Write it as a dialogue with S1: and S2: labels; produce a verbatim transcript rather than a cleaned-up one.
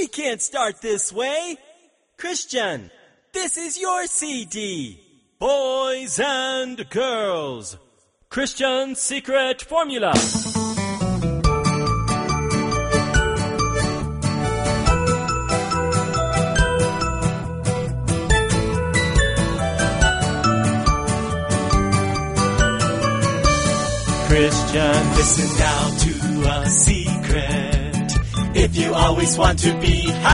S1: We can't start this way. Christian, this is your C D. Boys and Girls. Christian's Secret Formula. Christian, listen now to a secret. If you always want to be happy,